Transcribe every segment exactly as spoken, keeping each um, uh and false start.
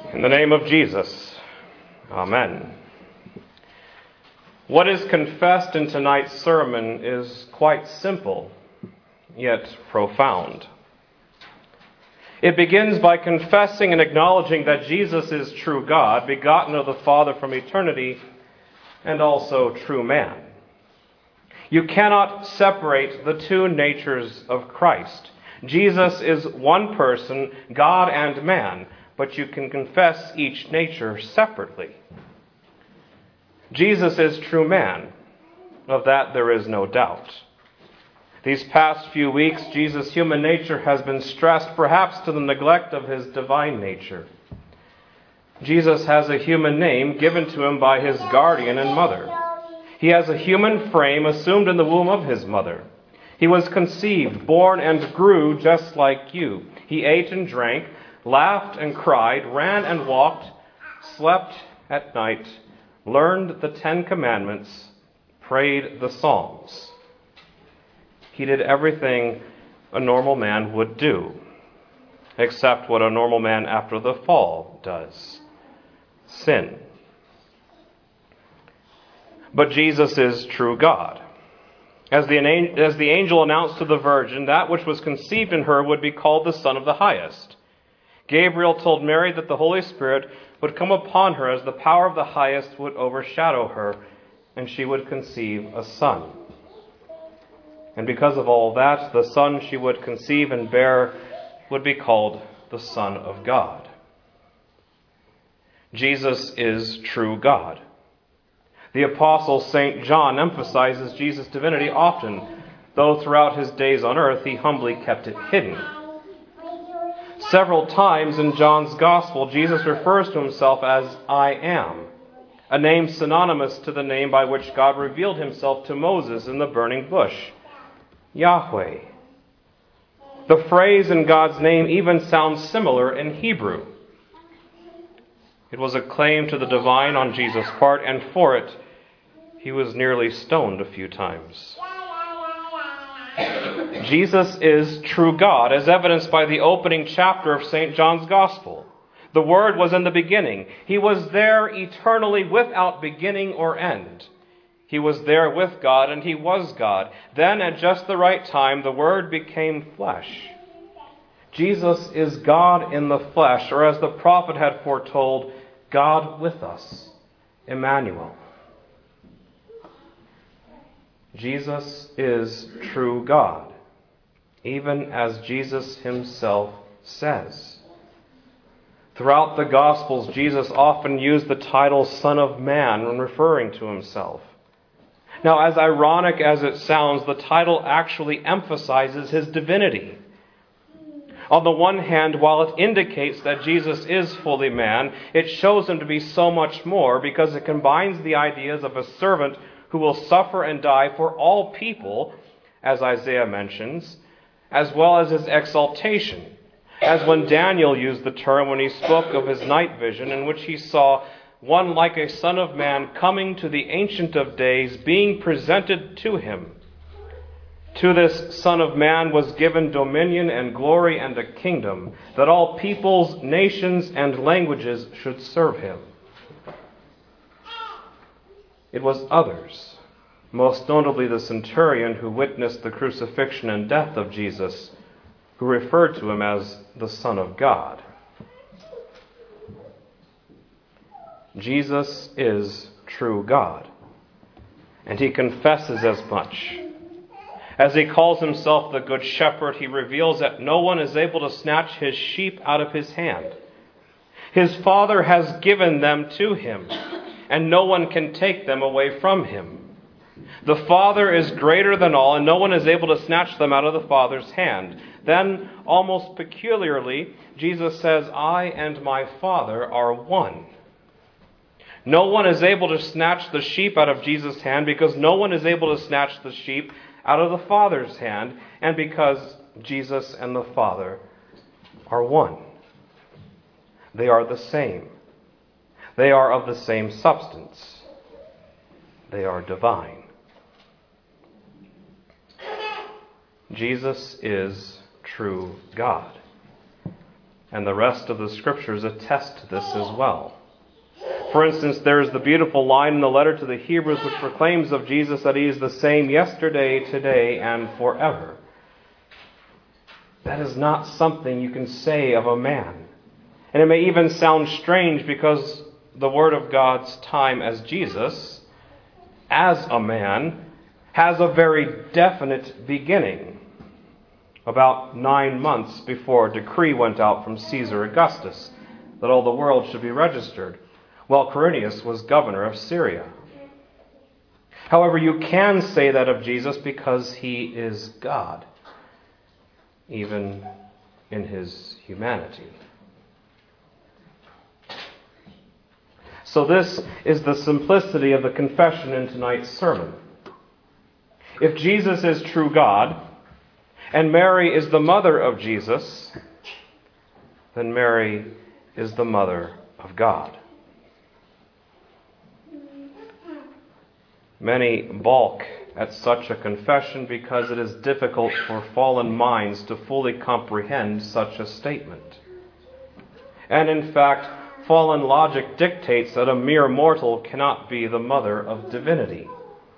In the name of Jesus, amen. What is confessed in tonight's sermon is quite simple, yet profound. It begins by confessing and acknowledging that Jesus is true God, begotten of the Father from eternity, and also true man. You cannot separate the two natures of Christ. Jesus is one person, God and man, but you can confess each nature separately. Jesus is true man. Of that there is no doubt. These past few weeks, Jesus' human nature has been stressed, perhaps to the neglect of his divine nature. Jesus has a human name given to him by his guardian and mother. He has a human frame assumed in the womb of his mother. He was conceived, born, and grew just like you. He ate and drank, laughed and cried, ran and walked, slept at night, learned the Ten Commandments, prayed the Psalms. He did everything a normal man would do, except what a normal man after the fall does: sin. But Jesus is true God. As the, as the angel announced to the virgin, that which was conceived in her would be called the Son of the Highest. Gabriel told Mary that the Holy Spirit would come upon her as the power of the Highest would overshadow her, and she would conceive a son. And because of all that, the son she would conceive and bear would be called the Son of God. Jesus is true God. The Apostle Saint John emphasizes Jesus' divinity often, though throughout his days on earth he humbly kept it hidden. Several times in John's Gospel, Jesus refers to himself as I am, a name synonymous to the name by which God revealed himself to Moses in the burning bush, Yahweh. The phrase in God's name even sounds similar in Hebrew. It was a claim to the divine on Jesus' part, and for it, he was nearly stoned a few times. Jesus is true God, as evidenced by the opening chapter of Saint John's Gospel. The Word was in the beginning. He was there eternally without beginning or end. He was there with God, and he was God. Then, at just the right time, the Word became flesh. Jesus is God in the flesh, or as the prophet had foretold, God with us, Emmanuel. Jesus is true God, even as Jesus himself says. Throughout the Gospels, Jesus often used the title Son of Man when referring to himself. Now, as ironic as it sounds, the title actually emphasizes his divinity. On the one hand, while it indicates that Jesus is fully man, it shows him to be so much more because it combines the ideas of a servant who will suffer and die for all people, as Isaiah mentions, as well as his exaltation, as when Daniel used the term when he spoke of his night vision, in which he saw one like a son of man coming to the Ancient of Days, being presented to him. To this Son of Man was given dominion and glory and a kingdom, that all peoples, nations, and languages should serve him. It was others, most notably the centurion who witnessed the crucifixion and death of Jesus, who referred to him as the Son of God. Jesus is true God, and he confesses as much. As he calls himself the Good Shepherd, he reveals that no one is able to snatch his sheep out of his hand. His Father has given them to him, and no one can take them away from him. The Father is greater than all, and no one is able to snatch them out of the Father's hand. Then, almost peculiarly, Jesus says, I and my Father are one. No one is able to snatch the sheep out of Jesus' hand because no one is able to snatch the sheep out of the Father's hand, and because Jesus and the Father are one. They are the same. They are of the same substance. They are divine. Jesus is true God. and the rest of the Scriptures attest to this as well. For instance, there is the beautiful line in the letter to the Hebrews which proclaims of Jesus that he is the same yesterday, today, and forever. That is not something you can say of a man. And it may even sound strange because the Word of God's time as Jesus, as a man, has a very definite beginning. About nine months before a decree went out from Caesar Augustus that all the world should be registered, while Quirinius was governor of Syria. However, you can say that of Jesus because he is God, even in his humanity. So this is the simplicity of the confession in tonight's sermon. If Jesus is true God, and Mary is the mother of Jesus, then Mary is the mother of God. Many balk at such a confession because it is difficult for fallen minds to fully comprehend such a statement. And in fact, fallen logic dictates that a mere mortal cannot be the mother of divinity.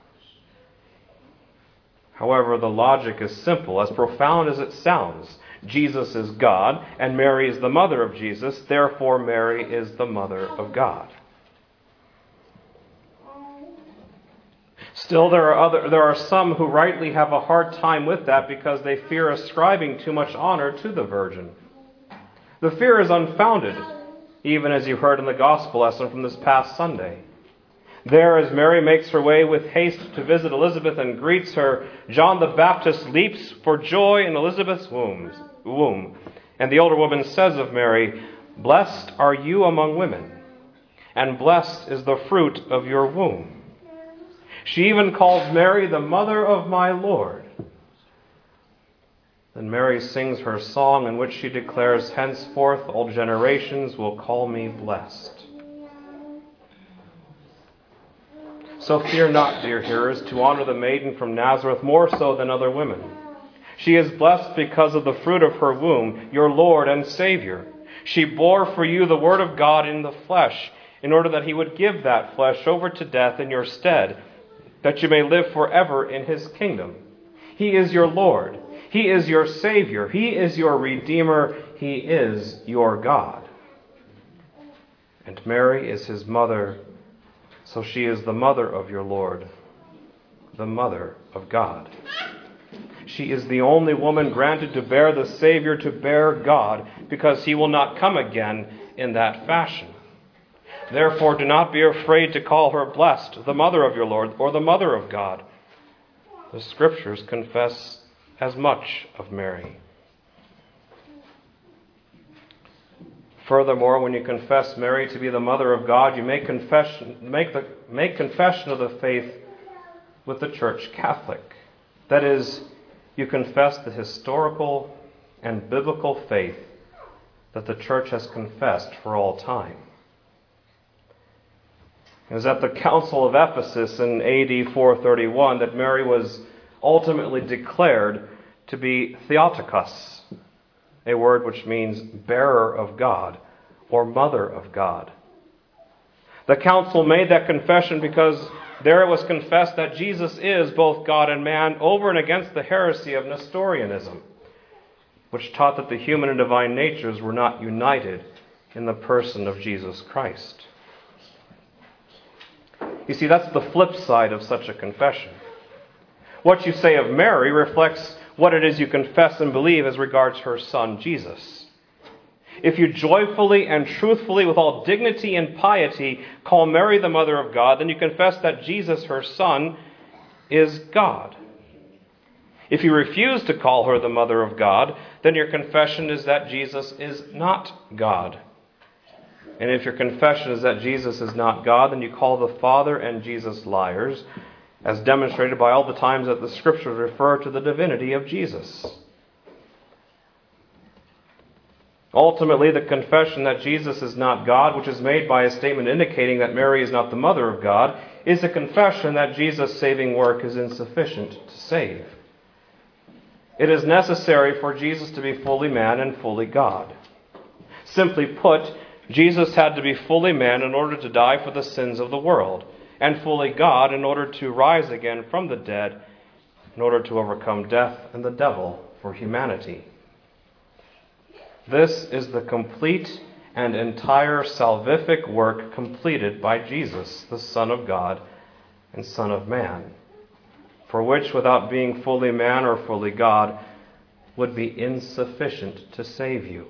However, the logic is simple, as profound as it sounds. Jesus is God, and Mary is the mother of Jesus, therefore Mary is the mother of God. Still, there are other, there are some who rightly have a hard time with that because they fear ascribing too much honor to the Virgin. The fear is unfounded, even as you heard in the gospel lesson from this past Sunday. There, as Mary makes her way with haste to visit Elizabeth and greets her, John the Baptist leaps for joy in Elizabeth's womb. And the older woman says of Mary, "Blessed are you among women, and blessed is the fruit of your womb." She even calls Mary the mother of my Lord. Then Mary sings her song in which she declares, "Henceforth all generations will call me blessed." So fear not, dear hearers, to honor the maiden from Nazareth more so than other women. She is blessed because of the fruit of her womb, your Lord and Savior. She bore for you the Word of God in the flesh, in order that he would give that flesh over to death in your stead, that you may live forever in his kingdom. He is your Lord. He is your Savior. He is your Redeemer. He is your God. And Mary is his mother, so she is the mother of your Lord, the mother of God. She is the only woman granted to bear the Savior, to bear God, because he will not come again in that fashion. Therefore, do not be afraid to call her blessed, the mother of your Lord, or the mother of God. The Scriptures confess as much of Mary. Furthermore, when you confess Mary to be the mother of God, you make confession, make the, make confession of the faith with the Church Catholic. That is, you confess the historical and biblical faith that the Church has confessed for all time. It was at the Council of Ephesus in A D four thirty-one that Mary was ultimately declared to be Theotokos, a word which means bearer of God or mother of God. The council made that confession because there it was confessed that Jesus is both God and man, over and against the heresy of Nestorianism, which taught that the human and divine natures were not united in the person of Jesus Christ. You see, that's the flip side of such a confession. What you say of Mary reflects what it is you confess and believe as regards her Son, Jesus. If you joyfully and truthfully, with all dignity and piety, call Mary the mother of God, then you confess that Jesus, her Son, is God. If you refuse to call her the mother of God, then your confession is that Jesus is not God. And if your confession is that Jesus is not God, then you call the Father and Jesus liars, as demonstrated by all the times that the Scriptures refer to the divinity of Jesus. Ultimately, the confession that Jesus is not God, which is made by a statement indicating that Mary is not the mother of God, is a confession that Jesus' saving work is insufficient to save. It is necessary for Jesus to be fully man and fully God. Simply put, Jesus had to be fully man in order to die for the sins of the world, and fully God in order to rise again from the dead, in order to overcome death and the devil for humanity. This is the complete and entire salvific work completed by Jesus, the Son of God and Son of Man, for which, without being fully man or fully God, would be insufficient to save you.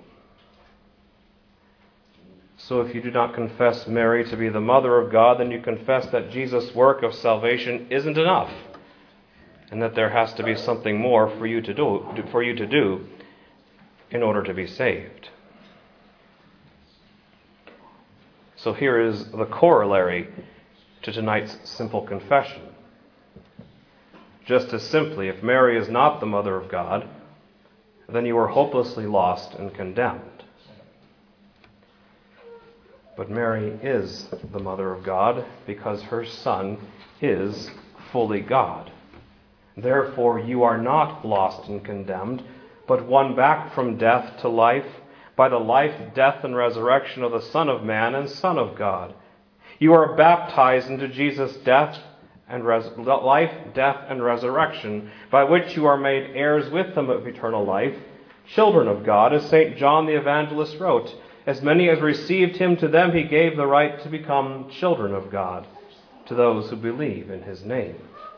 So if you do not confess Mary to be the Mother of God, then you confess that Jesus' work of salvation isn't enough, and that there has to be something more for you to do, for you to do in order to be saved. So here is the corollary to tonight's simple confession. Just as simply, if Mary is not the Mother of God, then you are hopelessly lost and condemned. But Mary is the Mother of God because her Son is fully God. Therefore, you are not lost and condemned, but won back from death to life by the life, death, and resurrection of the Son of Man and Son of God. You are baptized into Jesus' death and res- life, death, and resurrection, by which you are made heirs with him of eternal life, children of God, as Saint John the Evangelist wrote, "As many as received him, to them he gave the right to become children of God, to those who believe in his name."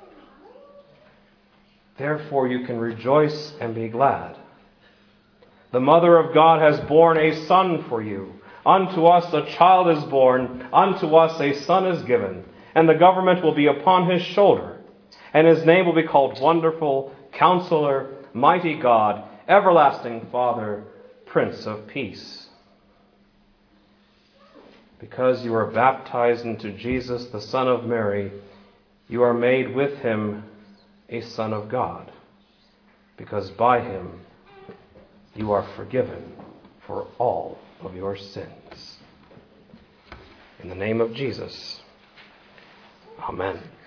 Therefore you can rejoice and be glad. The Mother of God has borne a Son for you. Unto us a child is born, unto us a Son is given, and the government will be upon his shoulder, and his name will be called Wonderful, Counselor, Mighty God, Everlasting Father, Prince of Peace. Because you are baptized into Jesus, the Son of Mary, you are made with him a Son of God, because by him you are forgiven for all of your sins. In the name of Jesus, amen.